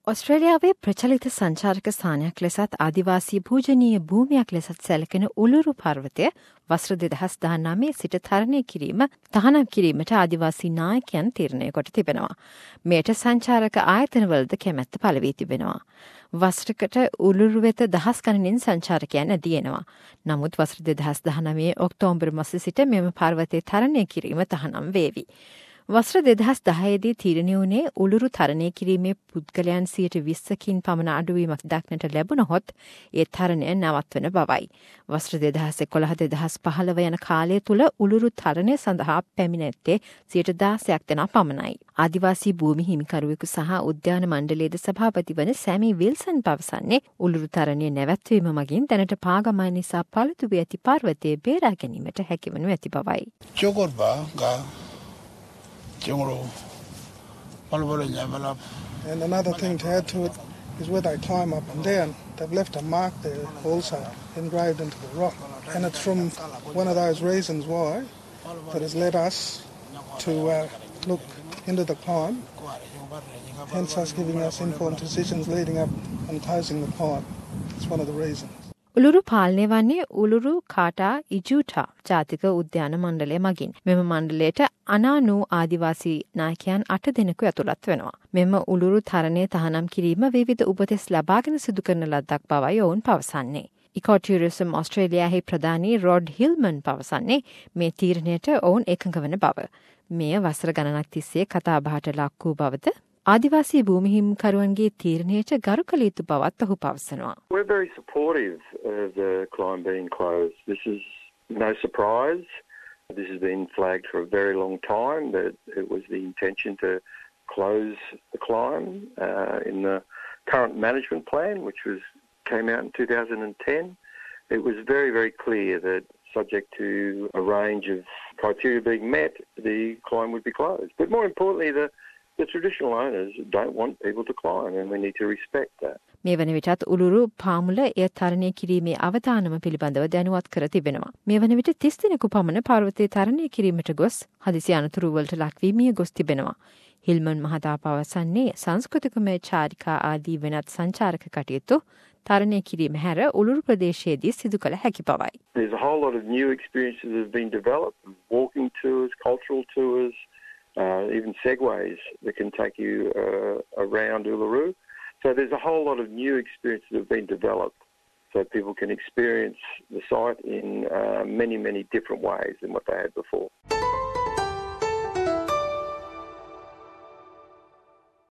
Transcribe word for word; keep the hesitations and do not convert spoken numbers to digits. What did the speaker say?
ඔස්ට්‍රේලියාවේ ප්‍රචලිත සංචාරක ස්ථානයක් ලෙසත් ආදිවාසී පූජනීය භූමියක් ලෙසත් සැලකෙන උළුරු පර්වතය වසර දෙදහස් දහනවය සිට තරණය කිරීම තහනම් කිරීමට ආදිවාසී නායකයන් තීරණය කොට තිබෙනවා. මෙයට සංචාරක ආයතනවලද කැමැත්ත පළ වී තිබෙනවා. වසරකට උළුරු වෙත දහස් ගණනින් සංචාරකයන් ඇදී එනවා. නමුත් වසර දෙදහස් දහනවය ඔක්තෝබර් මාසයේ සිට මෙම පර්වතය තරණය කිරීම තහනම් වේවි. වසර දෙදහස් දහයේදී තීරණය වුණේ උළුරු තරණය කිරීමේ පුද්ගලයන් සියයට විස්සකින් පමණ අඩුවීමක් දක්නට ලැබුණහොත් ඒ තරණය නවත්වන බවයි. වසර දෙදහස් එකොළහ දෙදහස් පහළව යන කාලය තුළ උළුරු තරණය සඳහා පැමිණ ඇත්තේ සියයට දාසයක් දෙනා පමණයි. ආදිවාසී භූමි හිමිකරුවෙකු සහ උද්‍යාන මණ්ඩලයේද සභාපති වන සැමි විල්සන් පවසන්නේ උළුරු තරණය නැවැත්වීම මගින් දැනට පාගමන නිසා පළුදු වී ඇති පර්වතය බේරා ගැනීමට හැකිවනු ඇති බවයි. And another thing to add to it is where they climb up and down, they've left a mark there also engraved into the rock. And it's from one of those reasons why that has led us to uh, look into the climb, hence us giving us informed decisions leading up and closing the climb. It's one of the reasons. උළුරු පාලනය වන්නේ උළුරු කාටා ඉජූටා ජාතික උද්‍යාන මණ්ඩලය මගින්. මෙම මණ්ඩලයට අනානු ආදිවාසී නායකයන් අට දෙනෙකු ඇතුළත් වෙනවා. මෙම උළුරු තරණය තහනම් කිරීම විවිධ උපදෙස් ලබාගෙන සිදු කරන ලද්දක් බවයි ඔවුන් පවසන්නේ. ඉකෝටුරිසම් ඔස්ට්‍රේලියාහි ප්‍රධානී රොඩ් හිල්මන් පවසන්නේ මේ තීරණයට ඔවුන් එකඟ වන බව. මෙය වසර ගණනක් තිස්සේ කතාබහට ලක් වූ බවද ආදිවාසී භූමි හිමිකරුවන්ගේ තීරණයට ගරු කළ යුතු බවත් ඔහු පවසනවා. We're very supportive of the climb being closed. This is no surprise. This has been flagged for a very long time that it was the intention to close the climb uh, in the current management plan, which was came out in two thousand ten. It was very, very clear that subject to a range of criteria being met, the climb would be closed. But more importantly, the The traditional owners don't want people to climb and we need to respect that. මේ වන විටත් උළුරු පාමුල එය තරණය කිරීමේ අවධානම පිළිබඳව දැනුවත් කර තිබෙනවා. මේ වන විට තිස් දිනක පමණ පර්වතය තරණය කිරීමට ගොස් හදිසි අනතුරු වලට ලක්වී මිය ගොස් තිබෙනවා. හිල්මන් මහතා පවසන්නේ සංස්කෘතිකමය චාරිකා ආදී වෙනත් සංචාරක කටයුතු තරණය කිරීම හැර උළුරු ප්‍රදේශයේදී සිදු කළ හැකි බවයි. There's a whole lot of new experiences that have been developed, walking tours, cultural tours, Uh, even segways that can take you uh, around Uluru. So there's a whole lot of new experiences that have been developed so people can experience the site in uh, many, many different ways than what they had before.